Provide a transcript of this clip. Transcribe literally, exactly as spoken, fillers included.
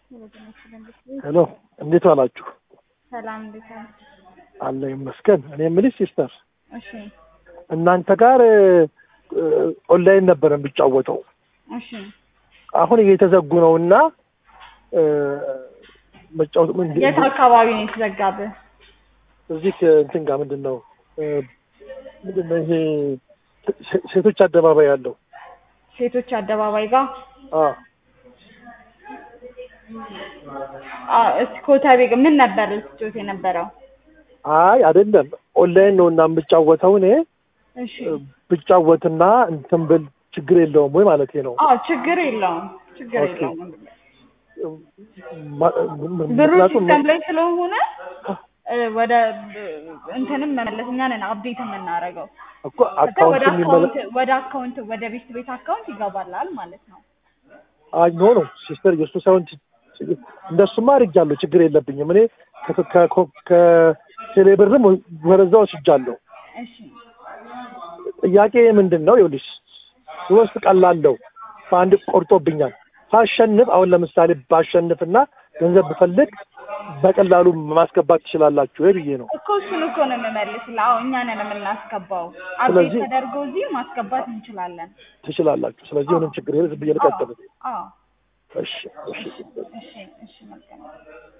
ሄሎ እንዴት ዋላችሁ? ሰላም እንዴት ነው? አለ ይመስገን። እኔ የምልሽ ሲስተር፣ እሺ እናንተ ጋር ኦንላይን ነበር የምጫወተው። እሺ አሁን እየተዘጉ ነውና መጫወት ምን የት አካባቢ ነው የተዘጋብህ? እዚህ እንትን ጋር ምንድነው ምንድነው ይሄ ሴቶች አደባባይ ያለው ሴቶች አደባባይ ጋር አዎ አ እስኮታቤ ምን ነበር ልትጮት የነበረው? አይ አይደለም ኦንላይን ነውና የምጫወተው እኔ። እሺ ብጫወትና እንትን ብል ችግር የለውም ወይ ማለት ነው? አዎ ችግር የለውም ችግር የለውም። ብሩ ሲስተም ላይ ስለሆነ ወደ እንትንም መመለስኛ ነን አፕዴት የምናደርገው እኮ አካውንት የሚመለስ ወደ አካውንት ወደ ቤት ቤት አካውንት ይገባላል ማለት ነው። አይ ኖ ኖ ሲስተር የሱ ሳውንድ እንደሱማ አድርጃለሁ ችግር የለብኝም። እኔ ከቴሌብርም ወረዛው ወስጃለሁ። እሺ ጥያቄ ምንድነው? ይኸውልሽ ሶስት ቀላለው በአንድ ቆርጦብኛል። ባሸንፍ አሁን ለምሳሌ ባሸንፍና ገንዘብ ብፈልግ በቀላሉ ማስገባት ትችላላችሁ ወይ ብዬ ነው እኮ። እሱን እኮ ነው የምመልስልህ። አዎ እኛ ነን የምናስገባው። አብዴት ተደርጎ እዚህ ማስገባት እንችላለን። ትችላላችሁ። ስለዚህ ምንም ችግር የለም። ዝም ብዬ ልቀጥል። አዎ እሺ እሺ እሺ እሺ መልካም